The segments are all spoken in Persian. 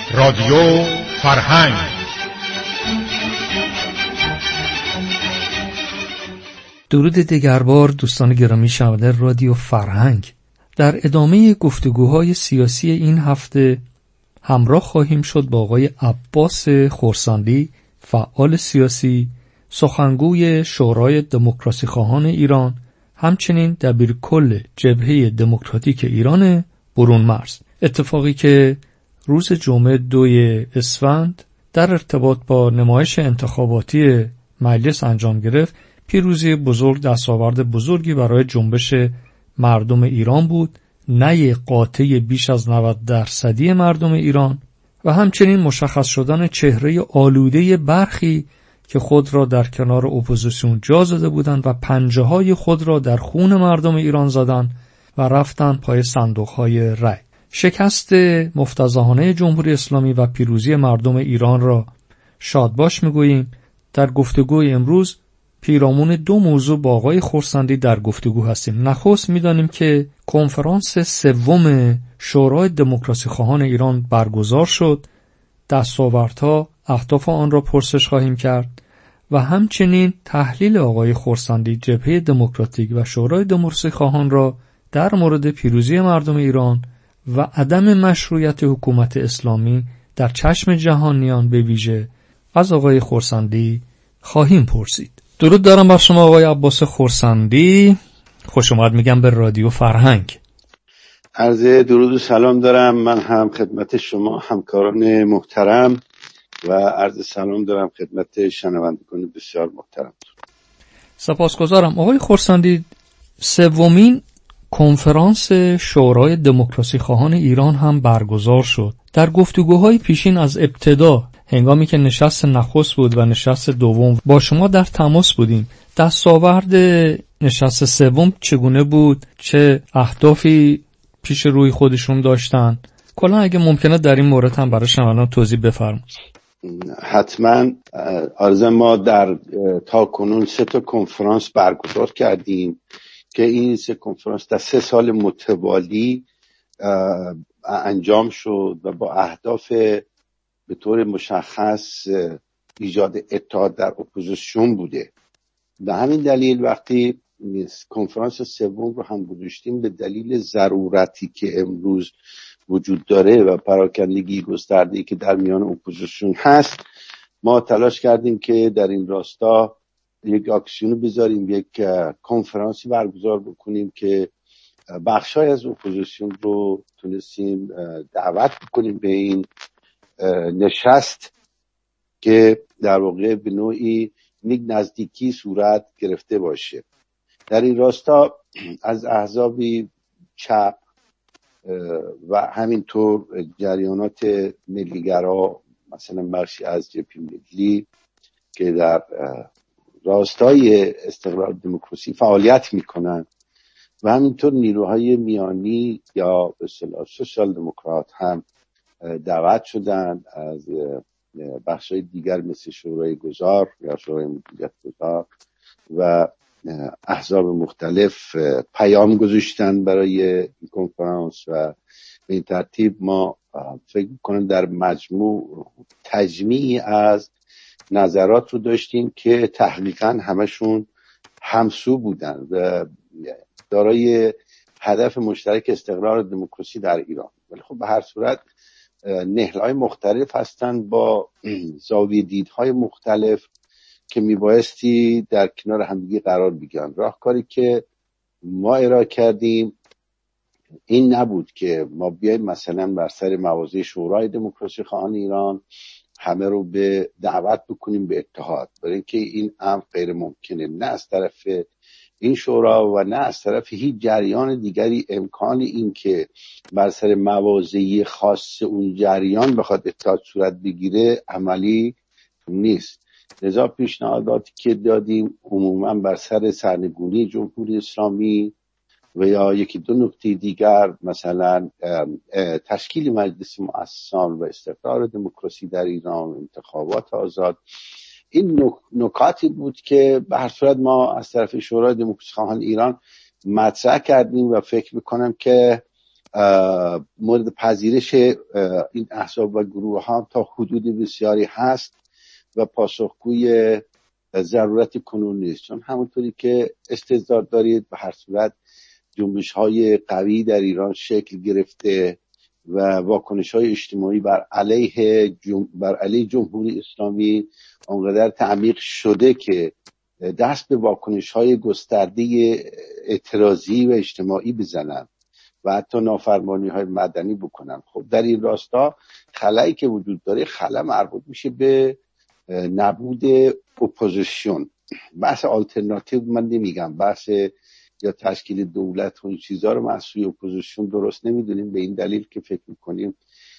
رادیو فرهنگ. درود دگربار دوستان گرامی شنونده رادیو فرهنگ. در ادامه گفتگوهای سیاسی این هفته همراه خواهیم شد با آقای عباس خرسندی، فعال سیاسی، سخنگوی شورای دموکراسی خواهان ایران، همچنین دبیرکل جبهه دموکراتیک ایران برون مرز. اتفاقی که روز جمعه 2 اسفند در ارتباط با نمایش انتخاباتی مجلس انجام گرفت، پیروزی بزرگ، دستاورد بزرگی برای جنبش مردم ایران بود، نه قاطع بیش از 90% مردم ایران، و همچنین مشخص شدن چهره آلوده برخی که خود را در کنار اپوزیسیون جا زده بودند و پنجه‌های خود را در خون مردم ایران زدند و رفتن پای صندوق‌های رای. شکست مفتضحانه جمهوری اسلامی و پیروزی مردم ایران را شادباش می‌گوییم. در گفتگوی امروز پیرامون 2 موضوع با آقای خرسندی در گفتگو هستیم. نخست می‌دانیم که کنفرانس سوم شورای دموکراسی خواهان ایران برگزار شد. دستاوردها، اهداف آن را پرسش خواهیم کرد و همچنین تحلیل آقای خرسندی، جبهه دموکراتیک و شورای دموکراسی خواهان را در مورد پیروزی مردم ایران و عدم مشروعیت حکومت اسلامی در چشم جهانیان به ویژه از آقای خرسندی خواهیم پرسید. درود دارم بر شما آقای عباس خرسندی، خوش اومد میگم به رادیو فرهنگ. عرض درود و سلام دارم من هم خدمت شما همکاران محترم و عرض سلام دارم خدمت شنوندگان بسیار محترم. سپاسگزارم. آقای خرسندی، سومین کنفرانس شورای دموکراسی خواهان ایران هم برگزار شد. در گفتگوهای پیشین از ابتدا، هنگامی که نشست نخست بود و نشست دوم با شما در تماس بودیم، دستاورد نشست سوم چگونه بود؟ چه اهدافی پیش روی خودشون داشتن؟ کلا اگه ممکنه در این مورد هم برای شنوندگان توضیح بفرمایید. حتما. آرزو ما در تا کنون 3 کنفرانس برگزار کردیم که این 3 کنفرانس در 3 سال متوالی انجام شد و با اهداف به طور مشخص ایجاد اتحاد در اپوزیسیون بوده. به همین دلیل وقتی کنفرانس سوم رو هم گذاشتیم، به دلیل ضرورتی که امروز وجود داره و پراکندگی گسترده‌ای که در میان اپوزیسیون هست، ما تلاش کردیم که در این راستا یک اکسیون بذاریم، یک کنفرانسی برگزار بکنیم که بخشای از اپوزیسیون رو تونستیم دعوت بکنیم به این نشست که در واقع به نوعی یک نزدیکی صورت گرفته باشه. در این راستا از احزابی چپ و همینطور جریانات ملیگرا، مثلا بخشی از جبهه ملی که در راستای استقرار دموکراسی فعالیت میکنن و همینطور نیروهای میانی یا به اصطلاح سوشال دموکرات هم دعوت شدن از بخشای دیگر مثل شورای گذار یا شورای مدیریت گذار و احزاب مختلف پیام گذاشتن برای این کنفرانس و به این ترتیب ما فکر می‌کنم در مجموع تجمیعی از نظرات رو داشتیم که تحقیقاً همشون همسو بودن و دارای هدف مشترک استقرار دموکراسی در ایران. ولی خب به هر صورت نهل‌های مختلف هستن با زاویه دیدهای مختلف که میبایستی در کنار همدیگه قرار بگیرن. راهکاری که ما ارائه کردیم این نبود که ما بیایم مثلا بر سر موازی شورای دموکراسی خواهان ایران همه رو به دعوت بکنیم به اتحاد، برای اینکه این امر غیر ممکنه. نه از طرف این شورا و نه از طرف هیچ جریان دیگری امکان این که بر سر موازی خاص اون جریان بخواد اتحاد صورت بگیره عملی نیست. لذا پیشنهاداتی که دادیم عموما بر سر سرنگونی جمهوری اسلامی و یا 1-2 نکته دیگر، مثلا تشکیل مجلس مؤسسان و استقرار دموکراسی در ایران، انتخابات آزاد، این نکاتی بود که به هر صورت ما از طرف شورای دموکراسی خواهان ایران مطرح کردیم و فکر میکنم که مورد پذیرش این احزاب و گروه ها تا حدود بسیاری هست و پاسخگوی ضرورت کنون نیست، چون همونطوری که استحضار دارید به هر صورت جنبش های قوی در ایران شکل گرفته و واکنش های اجتماعی بر علیه جمهوری اسلامی آنقدر تعمیق شده که دست به واکنش های گسترده اعتراضی و اجتماعی بزنن و حتی نافرمانی های مدنی بکنن. خب در این راستا خلایی که وجود داره، خلا مربوط میشه به نبود اپوزیسیون. بحث آلترناتیو من نمیگم، بحث یا تشکیل دولت و این چیزها رو ما سوی اپوزیسیون درست نمیدونیم، به این دلیل که فکر میکنیم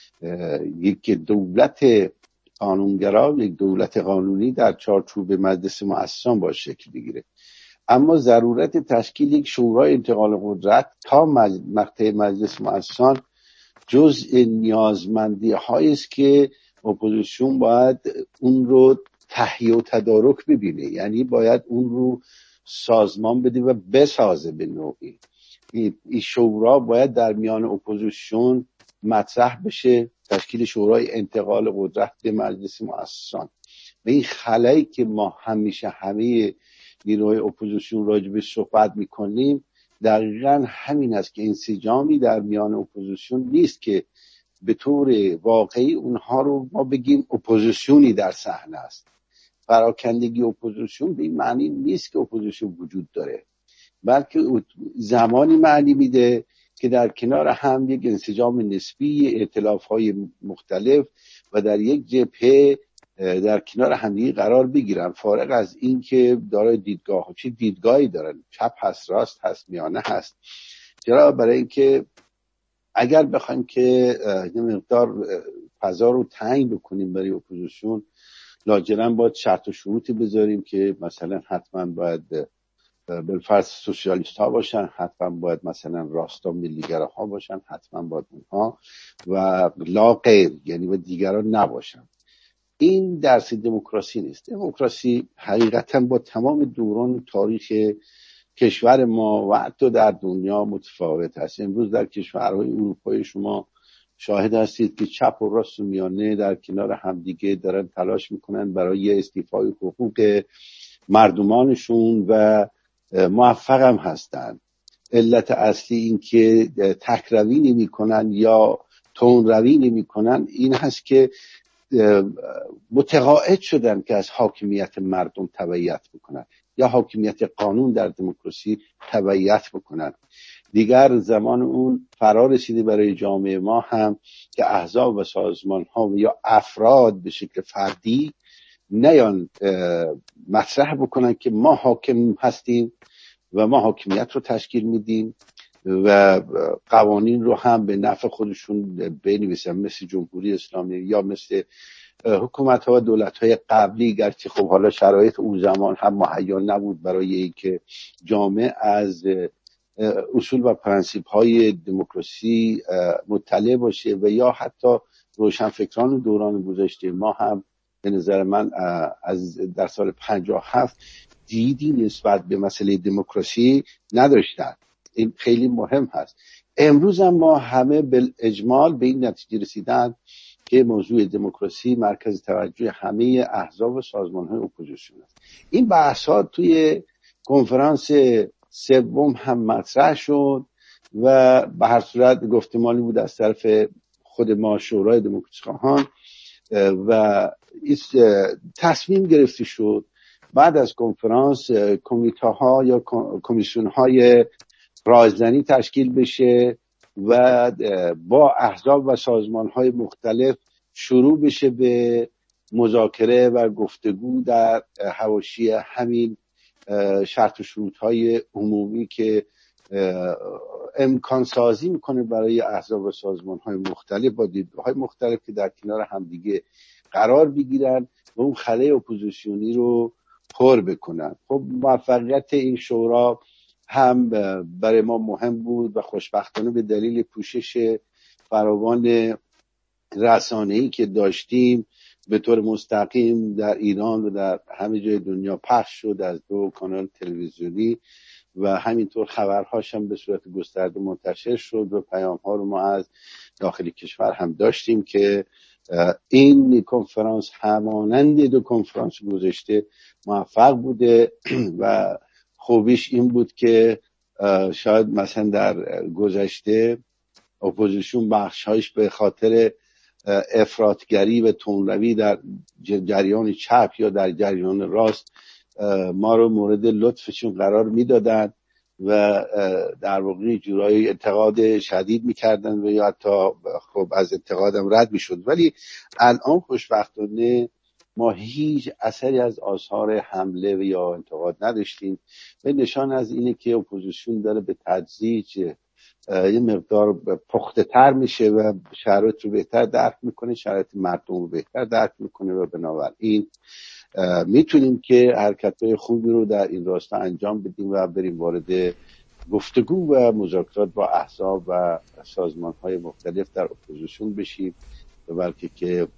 یک دولت قانونگرا، یک دولت قانونی در چارچوب مجلس مؤسسان باید شکل بگیره. اما ضرورت تشکیل یک شورای انتقال قدرت تا مقطع مجلس مؤسسان جزء نیازمندی هایی است که اپوزیسیون باید اون رو تهیه و تدارک ببینه، یعنی باید اون رو سازمان بده و بسازه. به نوعی این شورا باید در میان اپوزیسیون مطرح بشه، تشکیل شورای انتقال قدرت به مجلس مؤسسان. و این خلایی که ما همیشه همه نیروهای اپوزیسیون راجبش صحبت میکنیم دقیقاً همین است که انسجامی در میان اپوزیسیون نیست که به طور واقعی اونها رو ما بگیم اپوزیسیونی در صحنه است. پراکندگی اپوزیسیون به این معنی نیست که اپوزیسیون وجود داره، بلکه زمانی معنی میده که در کنار هم یک انسجام نسبی، ائتلاف‌های مختلف و در یک جبهه در کنار همدیگه قرار بگیرن، فارغ از این که دارای دیدگاه چه دیدگاهی دارن، چپ هست، راست هست، میانه هست. چرا؟ برای اینکه اگر بخوایم که یه مقدار فضا رو تنگ بکنیم برای اپوزیسیون، لاجرم باید شرط و شروطی بذاریم که مثلا حتما باید بالفرض سوسیالیست ها باشن، حتما باید مثلا راستا ملیگرا ها باشن، حتما باید اونها و لا غیر، یعنی و دیگران نباشن. این درس دموکراسی نیست. دموکراسی حقیقتا با تمام دوران تاریخ کشور ما و حتی در دنیا متفاوت است. امروز در کشورهای اروپایی شما شاهد هستید که چپ و راست و میانه در کنار همدیگه دارن تلاش میکنن برای استیفای حقوق مردمانشون و موفق هم هستن. علت اصلی این که تکروی نمی کنن یا تندروی نمی کنن این هست که متقاعد شدن که از حاکمیت مردم تبعیت بکنن یا حاکمیت قانون در دموکراسی تبعیت بکنن. دیگر زمان اون فرا رسیده برای جامعه ما هم که احزاب و سازمان ها یا افراد به شکل فردی نیان مطرح بکنن که ما حاکم هستیم و ما حاکمیت رو تشکیل میدیم و قوانین رو هم به نفع خودشون بنویسن، مثل جمهوری اسلامی یا مثل حکومت ها و دولت های قبلی، گرچه خب حالا شرایط اون زمان هم مهیا نبود برای اینکه جامعه از اصول و پرنسیپ های دموکراسی مطلع باشه و یا حتی روشنفکران دوران گذشته ما هم به نظر من از در سال 57 دیدی نسبت به مسئله دموکراسی نداشتن. این خیلی مهم هست. امروز هم ما همه بالاجمال به این نتیجه رسیدن که موضوع دموکراسی مرکز توجه همه احزاب و سازمان‌های اپوزیسیون است. این بحث‌ها توی کنفرانس سوم هم مطرح شد و به هر صورت گفتمانی بود از طرف خود ما شورای دموکراسی خواهان و تصمیم گرفته شد بعد از کنفرانس کمیته ها یا کمیسیون های رایزنی تشکیل بشه و با احزاب و سازمان های مختلف شروع بشه به مذاکره و گفتگو در حواشی همین شرط و شروط های عمومی که امکان سازی میکنه برای احزاب و سازمان های مختلف با دیدگاه های مختلف که در کنار همدیگه قرار بگیرن و اون خلأ اپوزیسیونی رو پر بکنن. خب موفقیت این شورا هم برای ما مهم بود و خوشبختانه به دلیل پوشش فراوان رسانه‌ای که داشتیم به طور مستقیم در ایران و در همه جای دنیا پخش شد از 2 کانال تلویزیونی و همینطور خبرهاش هم به صورت گسترده منتشر شد و پیام‌ها رو ما از داخل کشور هم داشتیم که این کنفرانس همانند دو کنفرانس گذشته موفق بوده و خوبیش این بود که شاید مثلا در گذشته اپوزیسیون بخشایش به خاطر افراطگری و تندروی در جریان چپ یا در جریان راست ما رو مورد لطفشون قرار میدادن و در واقع جورایی انتقاد شدید میکردن و یا حتی خب از انتقادم رد میشد. ولی الان خوشبختانه ما هیچ اثری از آثار حمله و یا انتقاد نداشتیم و نشان از اینه که اپوزیسیون داره به تدریج یه مقدار پخته تر میشه و شرایط رو بهتر درک میکنه، شرایط مردم رو بهتر درک میکنه و بنابراین میتونیم که حرکت‌های خوبی رو در این راستا انجام بدیم و بریم وارد گفتگو و مذاکرات با احزاب و سازمان‌های مختلف در اپوزیسیون بشیم و بلکه که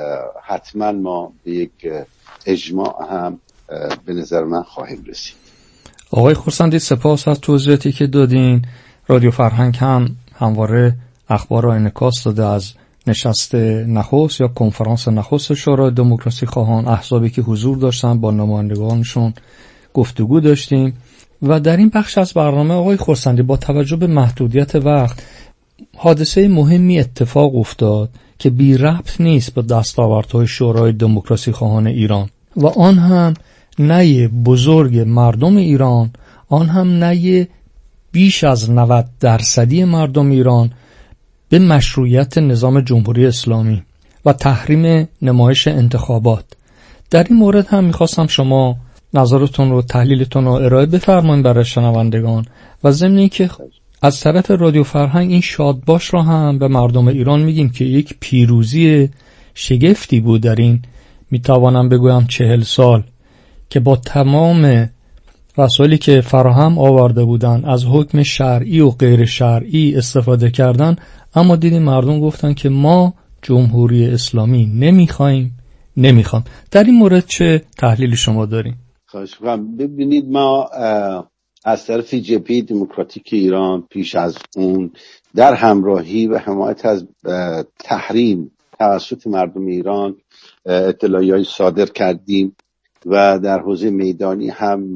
حتما ما به یک اجماع هم به نظر من خواهیم رسید. آقای خورسندی سپاس از توضیحاتی که دادین. رادیو فرهنگ هم همواره اخبار را انعکاس داده از نشست نخست یا کنفرانس نخست شورای دموکراسی خواهان، احزابی که حضور داشتن با نمایندگانشون گفتگو داشتیم و در این بخش از برنامه آقای خورسندی با توجه به محدودیت وقت حادثه مهمی اتفاق افتاد که بی ربط نیست با دستاوردهای شورای دموکراسی خواهان ایران و آن هم نه بزرگ مردم ایران، آن هم نه بیش از 90% مردم ایران به مشروعیت نظام جمهوری اسلامی و تحریم نمایش انتخابات. در این مورد هم میخواستم شما نظرتون رو، تحلیلتون رو ارائه بفرمایید برای شنوندگان و ضمن اینکه از طرف رادیو فرهنگ این شادباش رو هم به مردم ایران میگیم که یک پیروزی شگفتی بود در این میتوانم بگویم 40 سال که با تمام وسایلی که فراهم آورده بودن از حکم شرعی و غیر شرعی استفاده کردن، اما دیدیم مردم گفتن که ما جمهوری اسلامی نمیخوایم. در این مورد چه تحلیلی شما داریم؟ خواهش می‌کنم. ببینید ما از طرف جبهه دموکراتیک ایران پیش از اون در همراهی و حمایت از تحریم توسط مردم ایران اطلاعیه‌ای صادر کردیم و در حوزه میدانی هم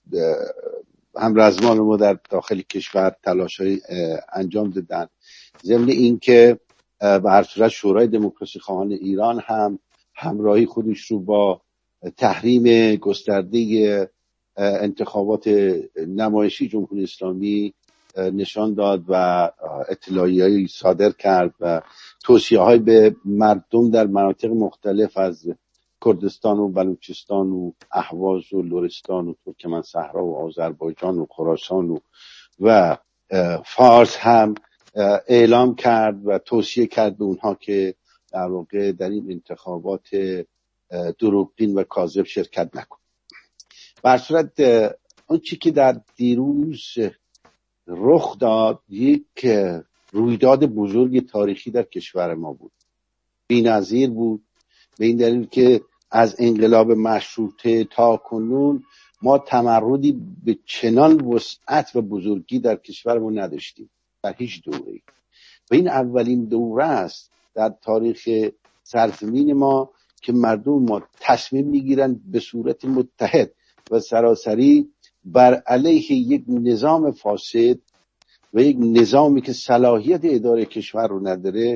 رزمان ما در داخل کشور تلاش‌های انجام دادن. ضمن این که به هر صورت شورای دموکراسی خواهان ایران هم همراهی خودش رو با تحریم گسترده انتخابات نمایشی جمهوری اسلامی نشان داد و اطلاعیه‌ای صادر کرد و توصیه‌های به مردم در مناطق مختلف از کردستان و بلوچستان و اهواز و لرستان و ترکمن صحرا و آذربایجان و خراسان و فارس هم اعلام کرد و توصیه کرد به اونها که در واقع در این انتخابات دروغین و کاذب شرکت نکن. بر صورت اون چی که در دیروز رخ داد یک رویداد بزرگ تاریخی در کشور ما بود، بی‌نظیر بود، به این دلیل که از انقلاب مشروطه تا کنون ما تمردی به چنان وسعت و بزرگی در کشورمون نداشتیم در هیچ دوره‌ای و این اولین دوره است در تاریخ سرزمین ما که مردم ما تصمیم میگیرن به صورت متحد و سراسری بر علیه یک نظام فاسد و یک نظامی که صلاحیت اداره کشور رو نداره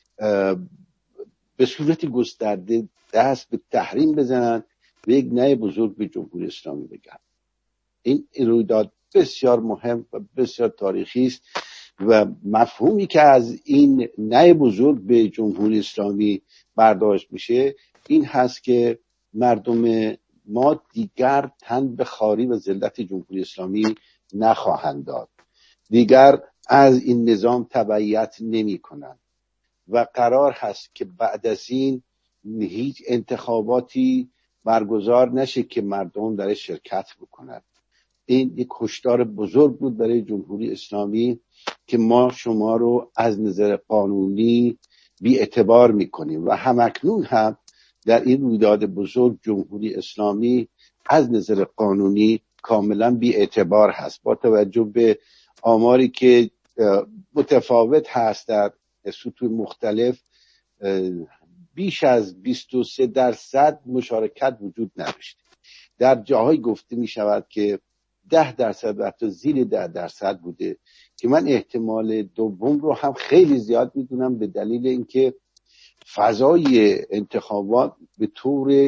به صورت گسترده دست به تحریم بزنن و یک نه بزرگ به جمهوری اسلامی بگن. این رویداد بسیار مهم و بسیار تاریخی است و مفهومی که از این نه بزرگ به جمهوری اسلامی برداشت میشه این هست که مردم ما دیگر تن به خواری و ذلت جمهوری اسلامی نخواهند داد، دیگر از این نظام تبعیت نمی کنند و قرار هست که بعد از این هیچ انتخاباتی برگزار نشه که مردم در شرکت بکنند. این یک هشدار بزرگ بود برای جمهوری اسلامی که ما شما رو از نظر قانونی بی اعتبار میکنیم و همکنون هم در این رویداد بزرگ جمهوری اسلامی از نظر قانونی کاملا بی اعتبار هست. با توجه به آماری که متفاوت هست در سطوح مختلف، بیش از 23% مشارکت وجود نداشت. در جاهای گفته می شود که 10% و حتی زیر 10% بوده که من احتمال دوم رو هم خیلی زیاد میدونم، به دلیل اینکه فضای انتخابات به طور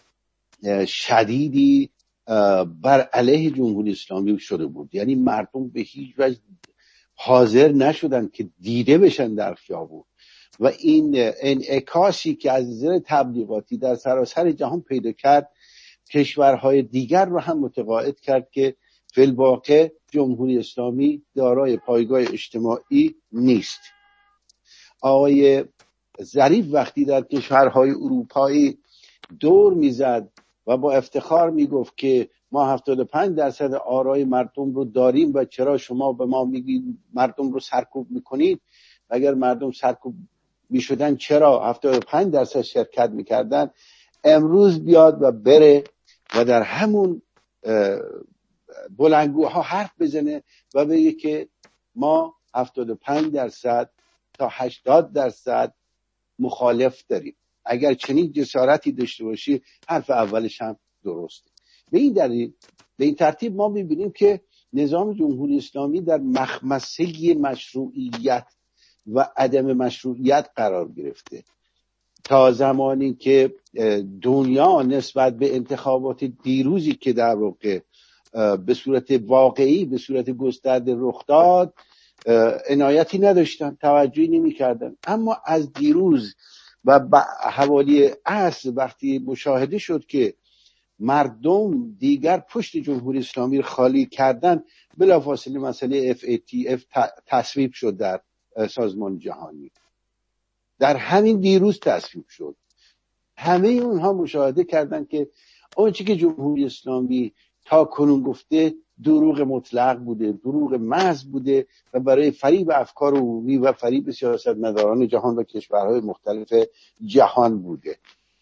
شدیدی بر علیه جمهوری اسلامی شده بود. یعنی مردم به هیچ وجه حاضر نشدن که دیده بشن در خیابون و این انعکاسی که از نظر تبلیغاتی در سراسر جهان پیدا کرد، کشورهای دیگر رو هم متقاعد کرد که فی الواقع جمهوری اسلامی دارای پایگاه اجتماعی نیست. آقای ظریف وقتی در کشورهای اروپایی دور میزد و با افتخار میگفت که ما 75% آرای مردم رو داریم و چرا شما به ما میگید مردم رو سرکوب میکنید، اگر مردم سرکوب میشدن چرا 75% شرکت میکردن، امروز بیاد و بره و در همون بلندگوها حرف بزنه و بگه که ما 75% تا 80% مخالف داریم. اگر چنین جسارتی داشته باشی حرف اولش هم درسته. به این دلیل، به این ترتیب ما میبینیم که نظام جمهوری اسلامی در مخمسه مشروعیت و عدم مشروعیت قرار گرفته تا زمانی که دنیا نسبت به انتخابات دیروزی که در واقع به صورت واقعی به صورت گسترده رخ داد عنایتی نداشتن، توجهی نمی کردن. اما از دیروز و حوالی عصر وقتی مشاهده شد که مردم دیگر پشت جمهوری اسلامی رو خالی کردن، بلافاصله مسئله FATF تصویب شد در سازمان جهانی. در همین دیروز تصویب شد. همه اونها مشاهده کردن که آنچه که جمهوری اسلامی تا کنون گفته دروغ مطلق بوده، دروغ محض بوده و برای فریب افکار عمومی و فریب سیاستمداران جهان و کشورهای مختلف جهان بوده.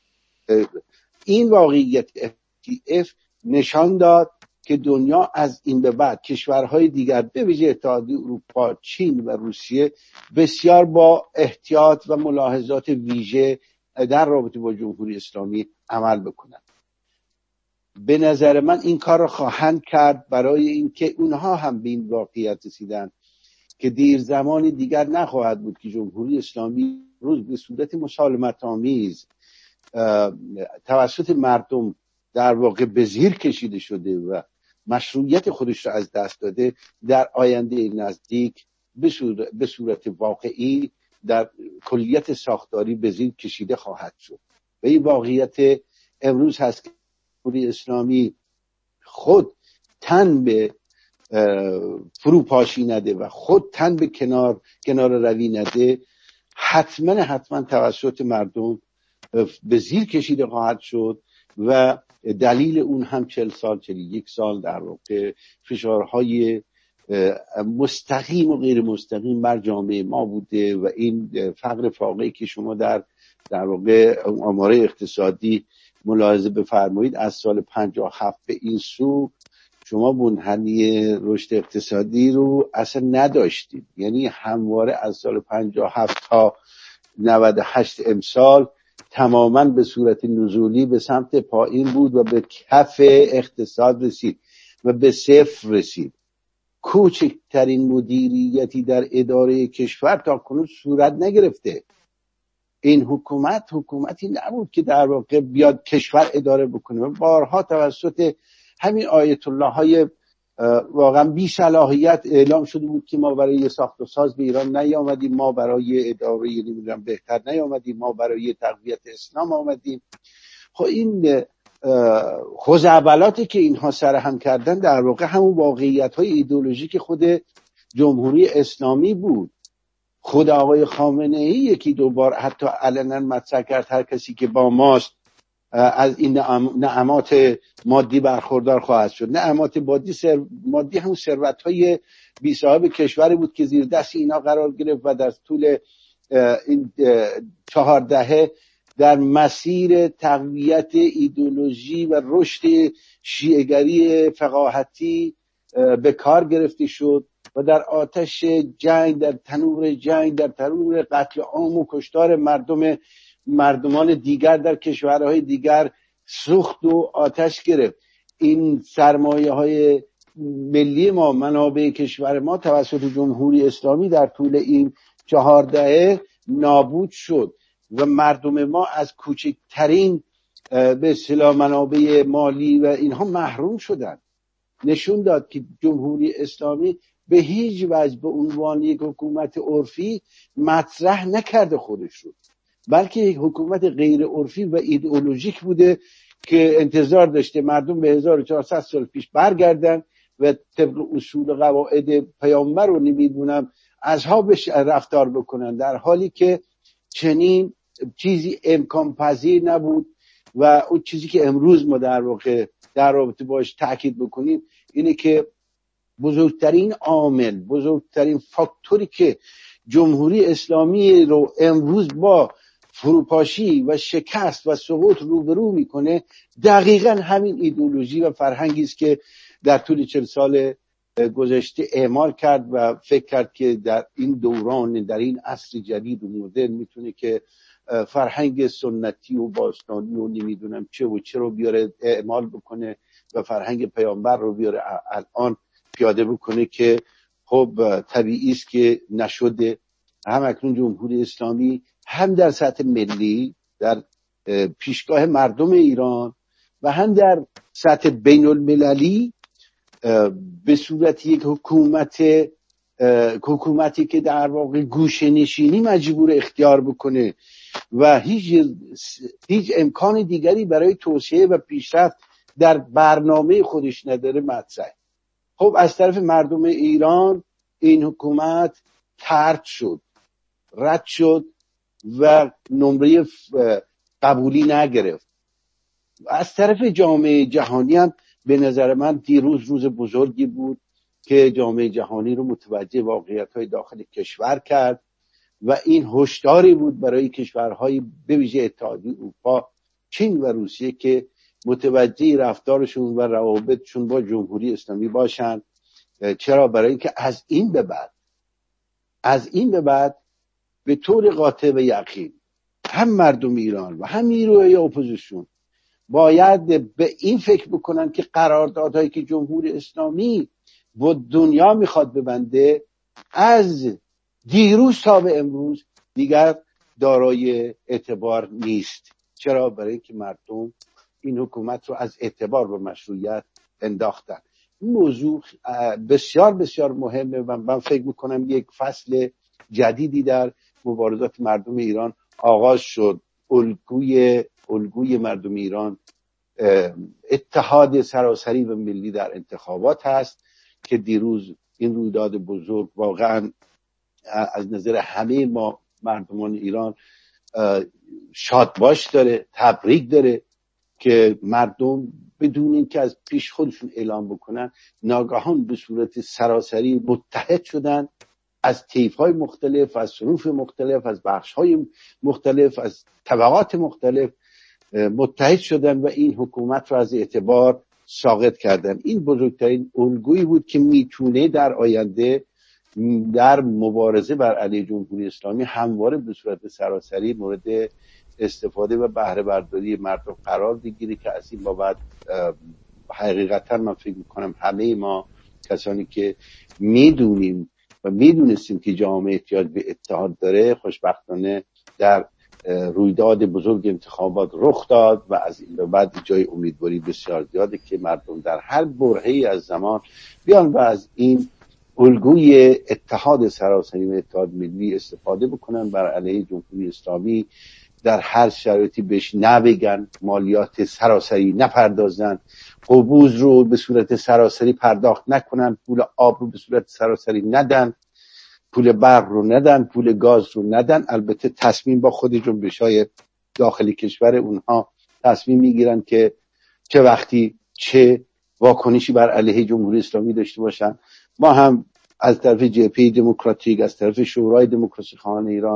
این واقعیت FATF نشان داد که دنیا از این به بعد، کشورهای دیگر به ویژه اتحادیه اروپا، چین و روسیه، بسیار با احتیاط و ملاحظات ویژه در رابطه با جمهوری اسلامی عمل بکنند. به نظر من این کار را خواهند کرد برای اینکه اونها هم به این واقعیت رسیدن که دیر زمانی دیگر نخواهد بود که جمهوری اسلامی روز به صورت مسالمت آمیز توسط مردم در واقع به زیر کشیده شده و مشروعیت خودش را از دست داده، در آینده نزدیک به صورت واقعی در کلیت ساختاری به زیر کشیده خواهد شد. و این واقعیت امروز هست که جمهوری اسلامی خود تن به فروپاشی نده و خود تن به کنار روی نده، حتما توسط مردم به زیر کشیده خواهد شد و دلیل اون هم 41 سال در واقع فشارهای مستقیم و غیر مستقیم بر جامعه ما بوده و این فقر فاقه‌ای که شما در واقع آمار اقتصادی ملاحظه بفرمایید، از سال 57 به این سو شما منحنی رشد اقتصادی رو اصلا نداشتید. یعنی همواره از سال 57 تا 98 امسال تماما به صورت نزولی به سمت پایین بود و به کف اقتصاد رسید و به صفر رسید. کوچکترین مدیریتی در اداره کشور تا کنون صورت نگرفته. این حکومتی نبود که در واقع بیاد کشور اداره بکنه و بارها توسط همین آیت الله های واقعا بی صلاحیت اعلام شده بود که ما برای ساخت و ساز به ایران نیامدیم، ما برای اداره نمیدونم بهتر نیامدیم، ما برای تقویت اسلام آمدیم. خب این خزعبلاتی که اینها سرهم کردن در واقع همون واقعیت های ایدئولوژیک خود جمهوری اسلامی بود. خود آقای خامنه ای یکی دو بار حتی علنا مطرح کرد هر کسی که با ماست از این نعمات مادی برخوردار خواهد شد. نعمات مادی همون ثروت‌های بی صاحب کشوری بود که زیر دست اینا قرار گرفت و در طول این 4 دهه در مسیر تقویت ایدئولوژی و رشد شیعه‌گری فقاهتی به کار گرفته شد و در آتش جنگ، در تنور جنگ، در تنور قتل عام و کشتار مردمان دیگر در کشورهای دیگر سوخت و آتش گرفت. این سرمایه‌های ملی ما، منابع کشور ما توسط جمهوری اسلامی در طول این 4 دهه نابود شد و مردم ما از کوچکترین به اصطلاح منابع مالی و اینها محروم شدند. نشون داد که جمهوری اسلامی به هیچ وجه به عنوان یک حکومت عرفی مطرح نکرده خودش رو، بلکه یک حکومت غیر عرفی و ایدئولوژیک بوده که انتظار داشته مردم به 1400 سال پیش برگردن و طبق اصول و قواعد پیامبر رو نمیدونم اصحابش رفتار بکنن، در حالی که چنین چیزی امکان پذیر نبود. و اون چیزی که امروز ما در واقع در رابطه باش تاکید بکنیم اینه که بزرگترین عامل، بزرگترین فاکتوری که جمهوری اسلامی رو امروز با فروپاشی و شکست و سقوط روبرو میکنه دقیقاً همین ایدئولوژی و فرهنگی است که در طول 40 سال گذشته اعمال کرد و فکر کرد که در این دوران، در این عصر جدید و مدرن میتونه که فرهنگ سنتی و باستانی و نمیدونم چه و چه رو بیاره اعمال بکنه و فرهنگ پیامبر رو بیاره الان پیاده بکنه که خب طبیعی است که نشده. هم اکنون جمهوری اسلامی هم در سطح ملی در پیشگاه مردم ایران و هم در سطح بین المللی به صورت یک حکومتی که در واقع گوشه نشینی مجبور اختیار بکنه و هیچ امکان دیگری برای توسعه و پیشرفت در برنامه خودش نداره مطرح. خب از طرف مردم ایران این حکومت طرد شد، رد شد و نمره قبولی نگرفت. از طرف جامعه جهانی هم به نظر من دیروز روز بزرگی بود که جامعه جهانی رو متوجه واقعیت‌های داخل کشور کرد و این هشداری بود برای کشورهای به ویژه اتحادیه اروپا، چین و روسیه که متوجه رفتارشون و روابطشون با جمهوری اسلامی باشن. چرا؟ برای اینکه از این به بعد به طور قاطع و یقین هم مردم ایران و هم نیروهای اپوزیسیون باید به این فکر بکنن که قراردادهایی که جمهوری اسلامی با دنیا میخواد ببنده از دیروز تا به امروز دیگر دارای اعتبار نیست. چرا؟ برای اینکه مردم این حکومت رو از اعتبار و مشروعیت انداختن. این موضوع بسیار بسیار مهمه و من فکر میکنم یک فصل جدیدی در مبارزات مردم ایران آغاز شد. الگوی مردم ایران اتحاد سراسری و ملی در انتخابات هست که دیروز این رویداد بزرگ واقعا از نظر همه ما مردمان ایران شادباش داره، تبریک داره که مردم بدون اینکه از پیش خودشون اعلام بکنن ناگهان به صورت سراسری متحد شدن، از طیف‌های مختلف، از صنوف مختلف، از بخش‌های مختلف، از طبقات مختلف متحد شدن و این حکومت رو از اعتبار ساقط کردن. این بزرگترین الگویی بود که میتونه در آینده در مبارزه بر علیه جمهوری اسلامی همواره به صورت سراسری مورد استفاده و بهره برداری مردم قرار بگیره که از این بابت حقیقتا من فکر میکنم همه ما کسانی که میدونیم و میدونستیم که جامعه احتیاج به اتحاد داره خوشبختانه در رویداد بزرگ انتخابات رخ داد و از این به بعد جای امیدواری بسیار زیاده که مردم در هر برهه‌ای از زمان بیان و از این الگوی اتحاد سراسری و اتحاد ملی استفاده بکنن، بر علیه جمهوری اسلامی در هر شرایطی بهش نبگن، مالیات سراسری نپردازن، قبوز رو به صورت سراسری پرداخت نکنن، پول آب رو به صورت سراسری ندن، پول برق رو ندن، پول گاز رو ندن. البته تصمیم با خود جنبش‌های داخلی کشور اونها تصمیم میگیرن که چه وقتی چه واکنشی بر علیه جمهوری اسلامی داشته باشن. ما هم از طرف جبهه دموکراتیک، از طرف شورای دموکراسی خواهان ایران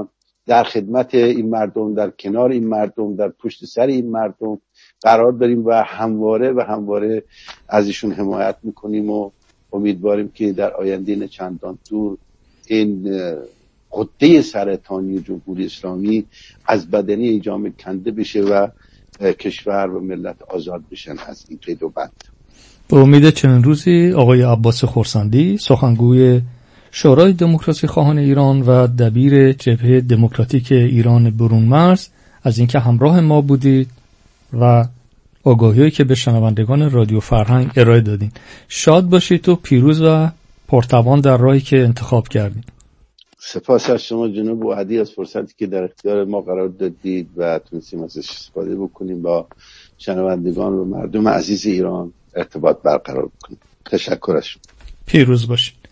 در خدمت این مردم، در کنار این مردم، در پشت سر این مردم قرار داریم و همواره از ایشون حمایت میکنیم و امیدواریم که در آینده چندان دور این غده سرطانی جمهوری اسلامی از بدنه ای جامعه کنده بشه و کشور و ملت آزاد بشن از این قید و بند. به امید چنین روزی آقای عباس خرسندی، سخنگوی شورای دموکراسی خواهان ایران و دبیر جبهه دموکراتیک ایران برون مرز، از اینکه همراه ما بودید و آگاهی‌هایی که به شنوندگان رادیو فرهنگ ارائه دادین. شاد باشید و پیروز و پرتوان در راهی که انتخاب کردید. سپاس از شما جناب وعدی از فرصتی که در اختیار ما قرار دادید و تونستیم ازش استفاده بکنیم، با شنوندگان و مردم عزیز ایران ارتباط برقرار بکنیم. تشکر از شما. پیروز باشید.